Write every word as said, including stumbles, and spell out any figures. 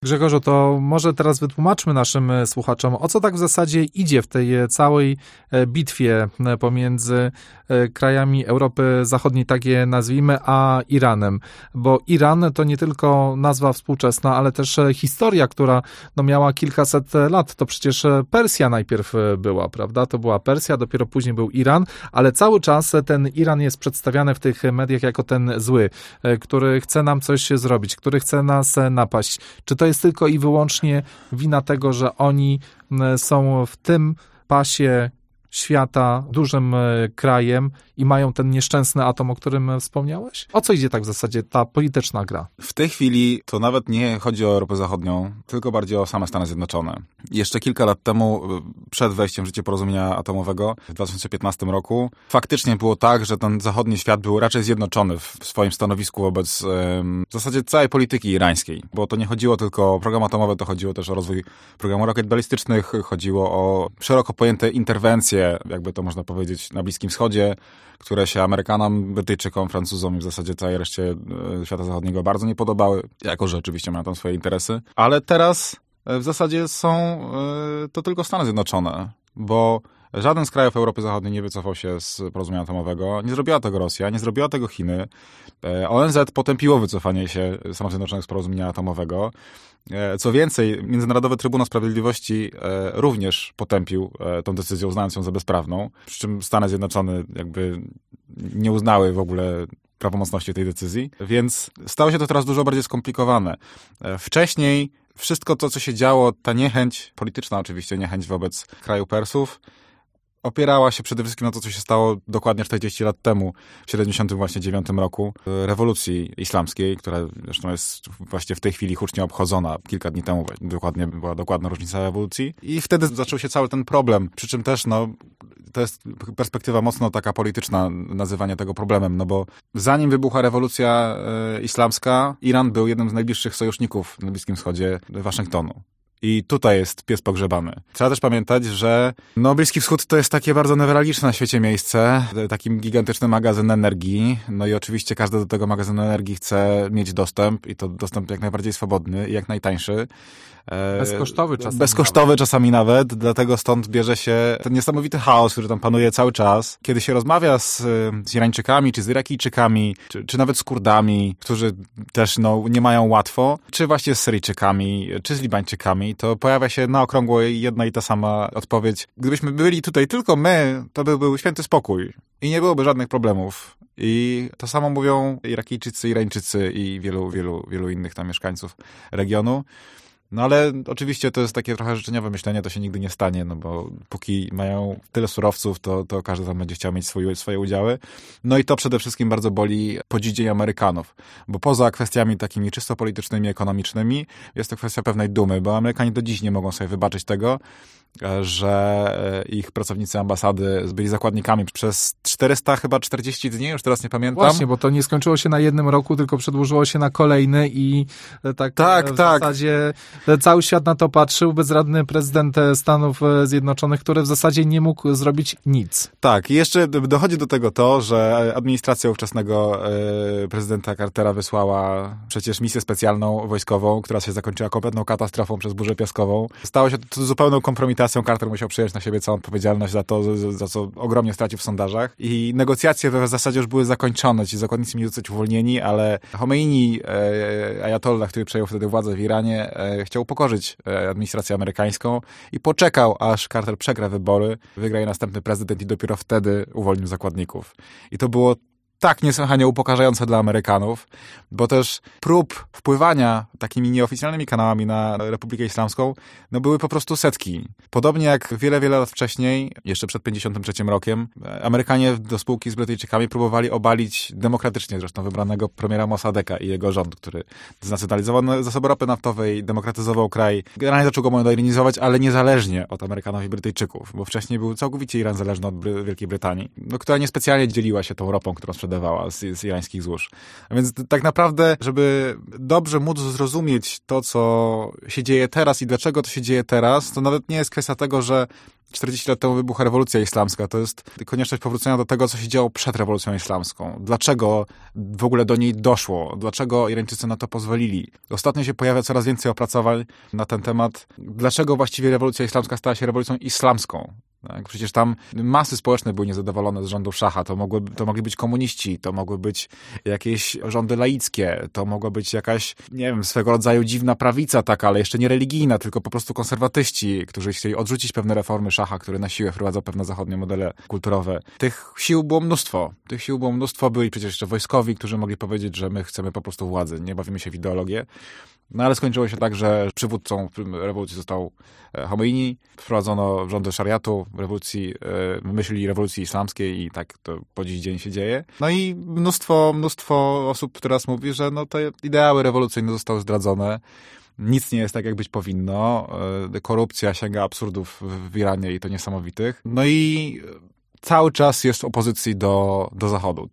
Grzegorzu, to może teraz wytłumaczmy naszym słuchaczom, o co tak w zasadzie idzie w tej całej bitwie pomiędzy krajami Europy Zachodniej, tak je nazwijmy, a Iranem. Bo Iran to nie tylko nazwa współczesna, ale też historia, która no, miała kilkaset lat. To przecież Persja najpierw była, prawda? To była Persja, dopiero później był Iran, ale cały czas ten Iran jest przedstawiany w tych mediach jako ten zły, który chce nam coś zrobić, który chce nas napaść. Czy to jest tylko i wyłącznie wina tego, że oni są w tym pasie świata dużym krajem i mają ten nieszczęsny atom, o którym wspomniałeś? O co idzie tak w zasadzie ta polityczna gra? W tej chwili to nawet nie chodzi o Europę Zachodnią, tylko bardziej o same Stany Zjednoczone. Jeszcze kilka lat temu, przed wejściem w życie porozumienia atomowego w dwa tysiące piętnastym roku, faktycznie było tak, że ten zachodni świat był raczej zjednoczony w swoim stanowisku wobec w zasadzie całej polityki irańskiej, bo to nie chodziło tylko o program atomowy, to chodziło też o rozwój programu rakiet balistycznych, chodziło o szeroko pojęte interwencje, jakby to można powiedzieć, na Bliskim Wschodzie, które się Amerykanom, Brytyjczykom, Francuzom i w zasadzie całej reszcie świata zachodniego bardzo nie podobały, jako że oczywiście mają tam swoje interesy. Ale teraz w zasadzie są to tylko Stany Zjednoczone, bo żaden z krajów Europy Zachodniej nie wycofał się z porozumienia atomowego. Nie zrobiła tego Rosja, nie zrobiła tego Chiny. O N Z potępiło wycofanie się Stanów Zjednoczonych z porozumienia atomowego. Co więcej, Międzynarodowy Trybunał Sprawiedliwości również potępił tą decyzję, uznając ją za bezprawną. Przy czym Stany Zjednoczone jakby nie uznały w ogóle prawomocności tej decyzji. Więc stało się to teraz dużo bardziej skomplikowane. Wcześniej wszystko to, co się działo, ta niechęć, polityczna oczywiście niechęć wobec kraju Persów, opierała się przede wszystkim na to, co się stało dokładnie czterdzieści lat temu, w siedemdziesiątym właśnie dziewiątym roku, rewolucji islamskiej, która zresztą jest właśnie w tej chwili hucznie obchodzona. Kilka dni temu dokładnie była dokładna rocznica rewolucji. I wtedy zaczął się cały ten problem, przy czym też, no, to jest perspektywa mocno taka polityczna, nazywanie tego problemem, no bo zanim wybuchła rewolucja e, islamska, Iran był jednym z najbliższych sojuszników na Bliskim Wschodzie Waszyngtonu. I tutaj jest pies pogrzebany. Trzeba też pamiętać, że no, Bliski Wschód to jest takie bardzo newralgiczne na świecie miejsce, takim gigantyczny magazyn energii, no i oczywiście każdy do tego magazynu energii chce mieć dostęp i to dostęp jak najbardziej swobodny i jak najtańszy. Bezkosztowy czasami Bezkosztowy nawet. czasami nawet, dlatego stąd bierze się ten niesamowity chaos, który tam panuje cały czas. Kiedy się rozmawia z, z Irańczykami, czy z Irakijczykami, czy, czy nawet z Kurdami, którzy też no, nie mają łatwo, czy właśnie z Syryjczykami, czy z Libańczykami, to pojawia się na okrągło jedna i ta sama odpowiedź. Gdybyśmy byli tutaj tylko my, to by był święty spokój i nie byłoby żadnych problemów. I to samo mówią Irakijczycy, Irańczycy i wielu, wielu, wielu innych tam mieszkańców regionu. No ale oczywiście to jest takie trochę życzeniowe myślenie, to się nigdy nie stanie, no bo póki mają tyle surowców, to, to każdy tam będzie chciał mieć swój, swoje udziały. No i to przede wszystkim bardzo boli po dzidziej Amerykanów, bo poza kwestiami takimi czysto politycznymi, ekonomicznymi jest to kwestia pewnej dumy, bo Amerykanie do dziś nie mogą sobie wybaczyć tego, że ich pracownicy ambasady byli zakładnikami przez czterysta chyba czterdzieści dni, już teraz nie pamiętam. Właśnie, bo to nie skończyło się na jednym roku, tylko przedłużyło się na kolejny i tak, tak w tak. zasadzie cały świat na to patrzył, bezradny prezydent Stanów Zjednoczonych, który w zasadzie nie mógł zrobić nic. Tak, i jeszcze dochodzi do tego to, że administracja ówczesnego prezydenta Cartera wysłała przecież misję specjalną wojskową, która się zakończyła kompletną katastrofą przez burzę piaskową. Stało się to zupełną kompromitacją. Carter musiał przyjąć na siebie całą odpowiedzialność za to, za co ogromnie stracił w sondażach. I negocjacje w zasadzie już były zakończone. Ci zakładnicy mieli zostać uwolnieni, ale Chomeini, e, ajatollah, który przejął wtedy władzę w Iranie, e, chciał upokorzyć e, administrację amerykańską i poczekał, aż Carter przegra wybory, wygra je następny prezydent i dopiero wtedy uwolnił zakładników. I to było tak niesłychanie upokarzające dla Amerykanów, bo też prób wpływania takimi nieoficjalnymi kanałami na Republikę Islamską no były po prostu setki. Podobnie jak wiele, wiele lat wcześniej, jeszcze przed pięćdziesiątym trzecim rokiem, Amerykanie do spółki z Brytyjczykami próbowali obalić demokratycznie zresztą wybranego premiera Mossadegha i jego rząd, który znacjonalizował zasoby ropy naftowej, demokratyzował kraj. Generalnie zaczął go modernizować, ale niezależnie od Amerykanów i Brytyjczyków, bo wcześniej był całkowicie Iran zależny od Bry- Wielkiej Brytanii, no, która niespecjalnie dzieliła się tą ropą, którą sprzedawała Z, z irańskich złóż. A więc tak naprawdę, żeby dobrze móc zrozumieć to, co się dzieje teraz i dlaczego to się dzieje teraz, to nawet nie jest kwestia tego, że czterdzieści lat temu wybuchła rewolucja islamska. To jest konieczność powrócenia do tego, co się działo przed rewolucją islamską. Dlaczego w ogóle do niej doszło? Dlaczego Irańczycy na to pozwolili? Ostatnio się pojawia coraz więcej opracowań na ten temat. Dlaczego właściwie rewolucja islamska stała się rewolucją islamską? Tak? Przecież tam masy społeczne były niezadowolone z rządów szacha. To, mogły, to mogli być komuniści, to mogły być jakieś rządy laickie, to mogła być jakaś, nie wiem, swego rodzaju dziwna prawica taka, ale jeszcze nie religijna, tylko po prostu konserwatyści, którzy chcieli odrzucić pewne reformy szacha, który na siłę wprowadzał pewne zachodnie modele kulturowe. Tych sił było mnóstwo. Tych sił było mnóstwo. Byli przecież jeszcze wojskowi, którzy mogli powiedzieć, że my chcemy po prostu władzy, nie bawimy się w ideologię. No ale skończyło się tak, że przywódcą rewolucji został Chomeini, wprowadzono rządy szariatu, rewolucji, myśli rewolucji islamskiej i tak to po dziś dzień się dzieje. No i mnóstwo, mnóstwo osób teraz mówi, że no te ideały rewolucyjne zostały zdradzone. Nic nie jest tak, jak być powinno. Korupcja sięga absurdów w Iranie i to niesamowitych. No i cały czas jest opozycji do, do Zachodu.